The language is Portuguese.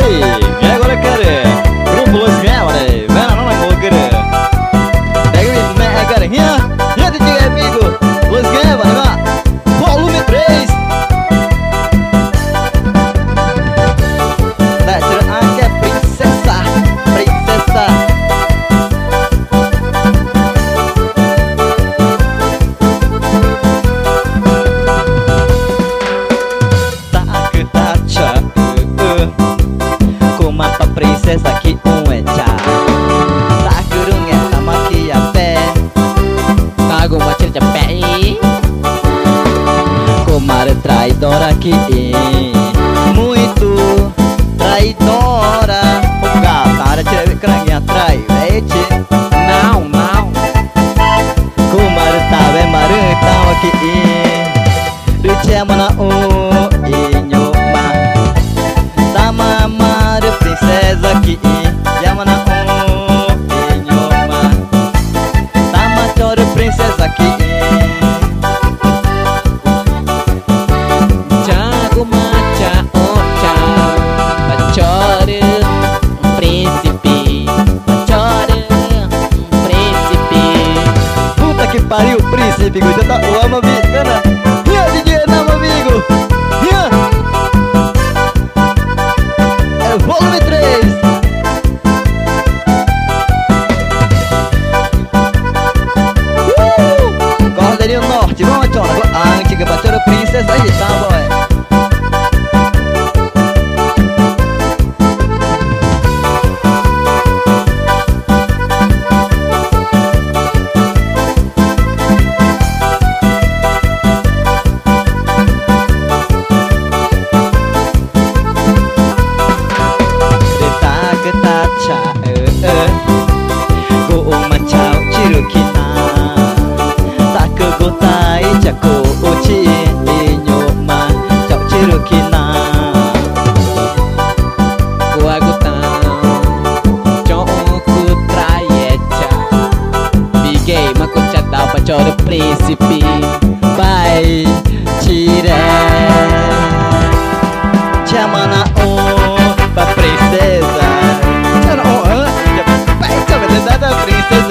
E agora quer grupo Los Gamers, vem na nona coqueira. Pega o me agora, já DJ amigo Los Gamers, vai. Volume 3. Tá tirando aqui é princesa, princesa. Mata princesa que é tchá. Tá curunga tá maquia pé. Tá goma tira de pé. Comar traidora aqui. Muito traidora. O gato tira cranguinha trai. Não, não. Comar tá bem marutão aqui. Luchamos na princesa que chama na inhoma. Tá matando princesa que Tiago macha ocha. Machore príncipe. Machore príncipe. Puta que pariu, príncipe. Cuidado da o ama bicana. E DJ não amigo. Volume 3. Cordeirinho Norte, vamos atirar. A antiga bateu princesa aí, tá, boy? Chora príncipe, vai tirar. Chama na pra princesa. Chama na pra princesa.